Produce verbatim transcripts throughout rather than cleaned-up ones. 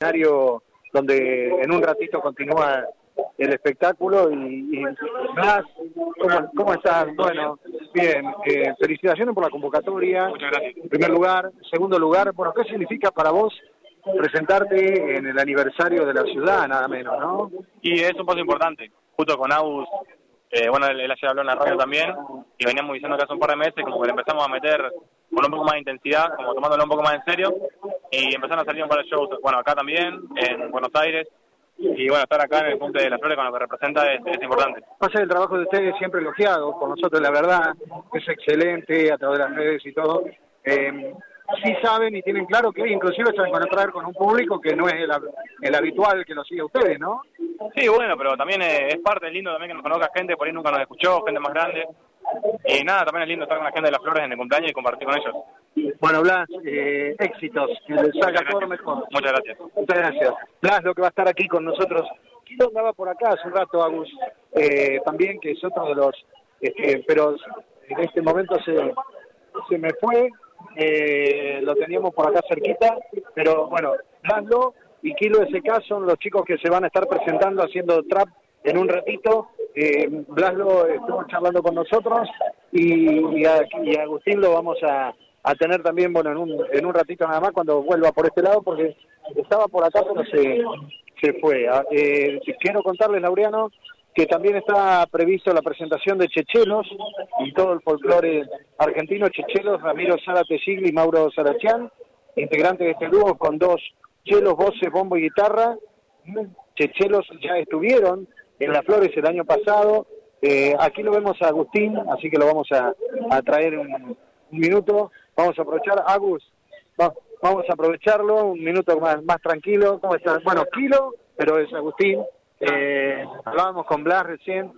escenario donde en un ratito continúa el espectáculo. Y, y Blas, ¿cómo, ¿cómo estás? Bueno, bien, eh, felicitaciones por la convocatoria. Muchas gracias. En primer lugar. Segundo lugar, bueno, ¿qué significa para vos presentarte en el aniversario de la ciudad, nada menos, no? Y es un paso importante, justo con Agus, eh, bueno, él, él ayer habló en la radio también, y veníamos diciendo que hace un par de meses como que le empezamos a meter con un poco más de intensidad, como tomándolo un poco más en serio, y empezaron a salir un par de shows, bueno, acá también, en Buenos Aires, y bueno, estar acá en el Cumple de las Flores con lo que representa es, es importante. Pasa el trabajo de ustedes siempre elogiado por nosotros, la verdad, es excelente a través de las redes y todo. Eh, sí saben y tienen claro que inclusive se van a encontrar con un público que no es el, el habitual que lo sigue a ustedes, ¿no? Sí, bueno, pero también es, es parte, es lindo también que nos conozca gente, por ahí nunca nos escuchó, gente más grande. Y nada, también es lindo estar con la gente de las Flores en el cumpleaños y compartir con ellos. Bueno, Blas, eh, éxitos, que les salga todo lo mejor. Muchas gracias. Muchas gracias. Blas, lo que va a estar aquí con nosotros. Kilo andaba por acá hace un rato, Agus, eh, también, que es otro de los... Este, pero en este momento se, se me fue, eh, lo teníamos por acá cerquita, pero bueno, Blaslo y Kilo S K son los chicos que se van a estar presentando haciendo trap en un ratito. Eh, Blaslo estuvo charlando con nosotros y, y, a, y a Agustín lo vamos a, a tener también, bueno, en un, en un ratito nada más cuando vuelva por este lado, porque estaba por acá pero se, se fue. Eh, quiero contarles, Laureano, que también está previsto la presentación de Chechelos y todo el folclore argentino. Chechelos, Ramiro Zárate Sigli y Mauro Sarachián, integrantes de este dúo con dos chelos, voces, bombo y guitarra. Chechelos ya estuvieron en Las Flores el año pasado. Eh, aquí lo vemos a Agustín, así que lo vamos a, a traer un, un minuto. Vamos a aprovechar, Agus, va, vamos a aprovecharlo, un minuto más, más tranquilo. ¿Cómo estás? Bueno, Kilo, pero es Agustín. Eh, hablábamos con Blas recién.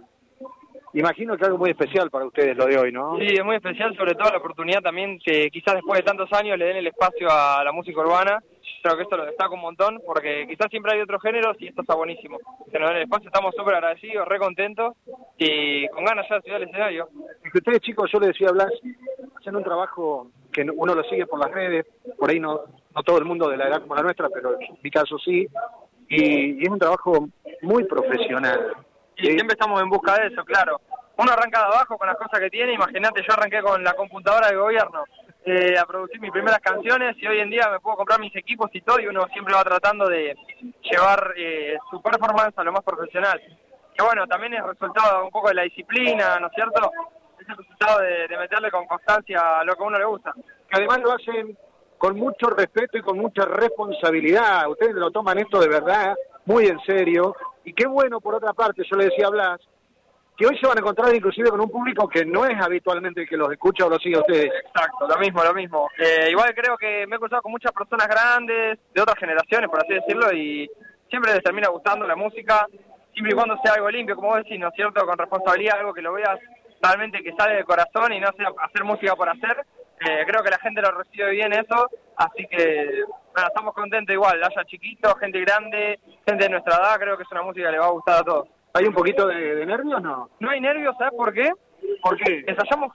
Imagino que algo muy especial para ustedes lo de hoy, ¿no? Sí, es muy especial, sobre todo la oportunidad también que quizás después de tantos años le den el espacio a la música urbana. Creo que esto lo destaca un montón, porque quizás siempre hay otros géneros y esto está buenísimo. Que nos den el espacio, estamos súper agradecidos, re contentos y con ganas ya de subir al escenario. Es que ustedes, chicos, yo les decía a Blas, hacen un trabajo que uno lo sigue por las redes, por ahí no, no todo el mundo de la edad como la nuestra, pero en mi caso sí, y, y es un trabajo muy profesional. Y eh, siempre estamos en busca de eso, claro. Uno arranca de abajo con las cosas que tiene. Imagínate, yo arranqué con la computadora de gobierno eh, a producir mis primeras canciones y hoy en día me puedo comprar mis equipos y todo, y uno siempre va tratando de llevar eh, su performance a lo más profesional. Que bueno, también es resultado un poco de la disciplina, ¿no es cierto? Es el resultado de, de meterle con constancia a lo que a uno le gusta. Que además lo hacen con mucho respeto y con mucha responsabilidad. Ustedes lo toman esto de verdad, muy en serio. Y qué bueno, por otra parte, yo le decía a Blas, que hoy se van a encontrar inclusive con un público que no es habitualmente el que los escucha o los sigue a ustedes. Exacto, lo mismo, lo mismo. Eh, igual creo que me he cruzado con muchas personas grandes, de otras generaciones, por así decirlo, y siempre les termina gustando la música, siempre y cuando sea algo limpio, como vos decís, ¿no es cierto?, con responsabilidad, algo que lo veas realmente que sale del corazón y no sea hacer música por hacer. Eh, creo que la gente lo recibe bien eso, así que bueno, estamos contentos igual, haya chiquitos, gente grande, gente de nuestra edad, creo que es una música que le va a gustar a todos. ¿Hay un poquito de, de nervios, no? No hay nervios, ¿sabes por qué? ¿Por qué? Ensayamos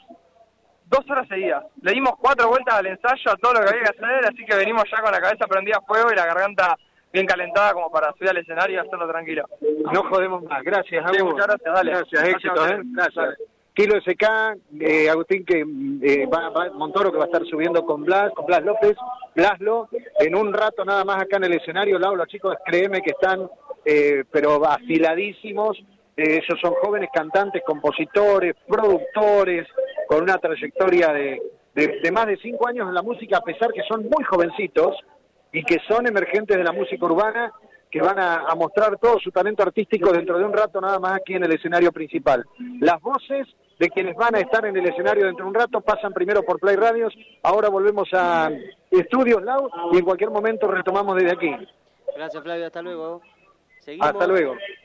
dos horas seguidas, le dimos cuatro vueltas al ensayo, a todo lo que había que hacer, así que venimos ya con la cabeza prendida a fuego y la garganta bien calentada como para subir al escenario y hacerlo tranquilo. No jodemos más, gracias, Agus. Sí, muchas gracias, dale. Gracias, éxito, ¿eh? Gracias. Kilo S K, eh, Agustín que eh, va, va, Montoro que va a estar subiendo con Blas, con Blas López, Blaslo, en un rato nada más acá en el escenario. Lau, los chicos, créeme que están, eh, pero afiladísimos. Eh, ellos son jóvenes cantantes, compositores, productores, con una trayectoria de, de, de más de cinco años en la música, a pesar que son muy jovencitos y que son emergentes de la música urbana, que van a, a mostrar todo su talento artístico dentro de un rato nada más aquí en el escenario principal. Las voces de quienes van a estar en el escenario dentro de un rato pasan primero por Play Radios, ahora volvemos a Estudios Lau y en cualquier momento retomamos desde aquí. Gracias, Flavio, hasta luego. Seguimos. Hasta luego.